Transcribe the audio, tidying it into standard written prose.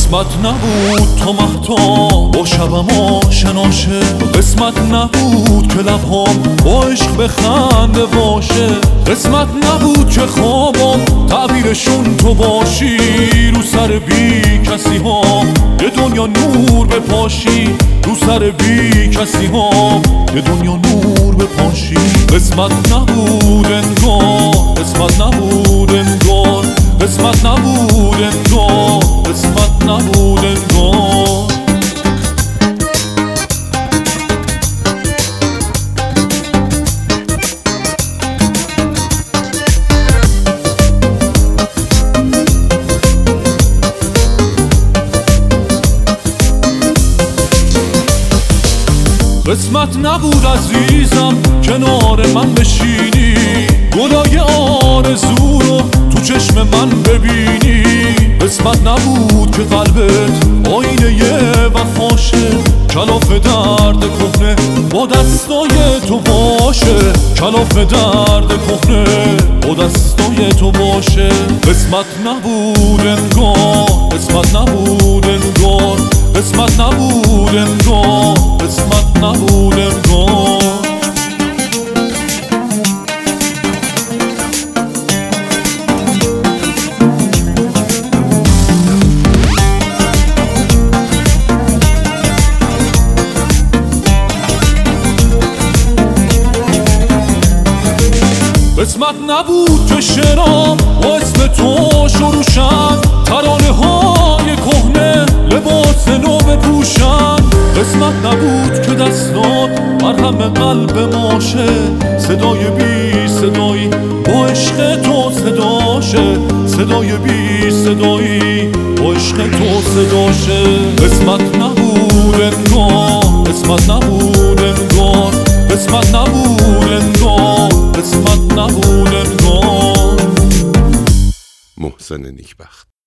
قسمت نبود تا مهتاب با شبم آشنا شه، قسمت نبود که لبهام با عشق به خنده باشه، قسمت نبود که خوابم تعبیرشون تو باشی، رو سر بی کسی ها یه دنیا نور بپاشی، رو سر بی کسی ها یه دنیا نور بپاشی. قسمت نبود انگار، قسمت نبود انگار، قسمت نبود انگار، قسمت نبود انگار. قسمت نبود عزیزم کنار من بشینی، گلای آرزو رو تو چشم من ببینی، قسمت نبود که قلبت آینه وفاشه، کلاف درد کهنه با دستای تو باشه، کلاف درد کهنه با دستای تو باشه. قسمت نبود انگار، قسمت نبود انگار، قسمت نبود انگار، قسمت نبود انگار. قسمت نبود که شعرام با اسم تو شروع شد، ترانه های کهنه لباس نو بپوشن، قسمت نبود که دستات مرهم قلب ماشه، صدای بی صدایی با عشق تو صداشه، صدای بی صدایی با عشق تو صداشه. قسمت نبود انگار، قسمت نبود انگار، قسمت نبود انگار، قسمت نبود انگار. محسن نیکبخت.